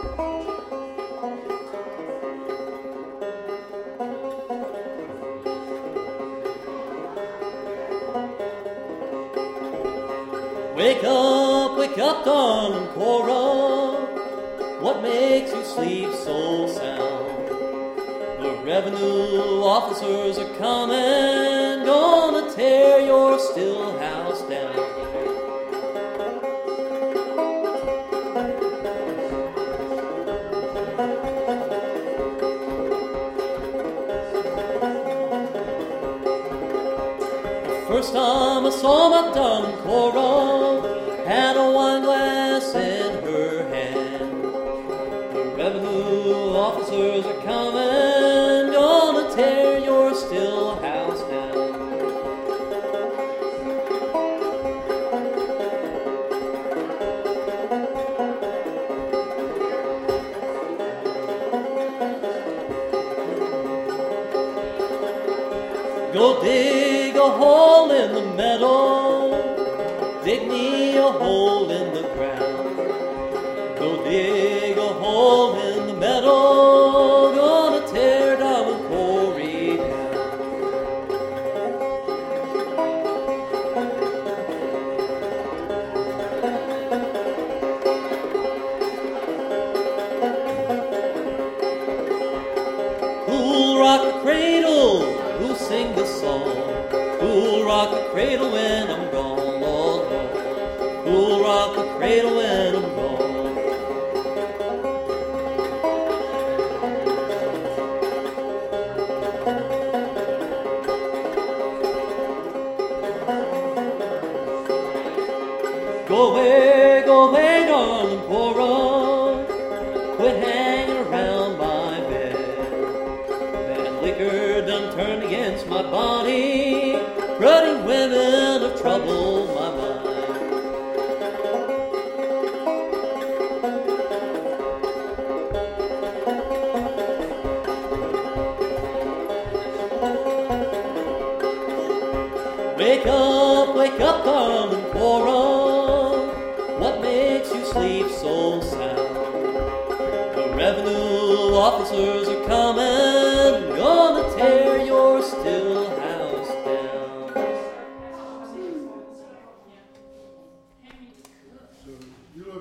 Wake up, darling Cora. What makes you sleep so sound? The revenue officers are coming, gonna tear your still house down. The first time I saw my darling Cora, had a wine glass in her hand. The revenue officers are coming, gonna tear your still house down. Go dig a hole in the meadow, dig me a hole in the ground. Go dig a hole in the meadow, gonna tear down Corey down. Who'll rock the cradle? Who'll sing the song? Who'll rock the cradle when I'm gone, Lord, Lord? Who'll rock the cradle when I'm gone? Go away, darling Cora. Quit hanging around my bed. That liquor done turned against my body. Ruddy women have troubled my mind. Wake up, darling Cora. What makes you sleep so sound? The revenue officers are coming, gonna tear your still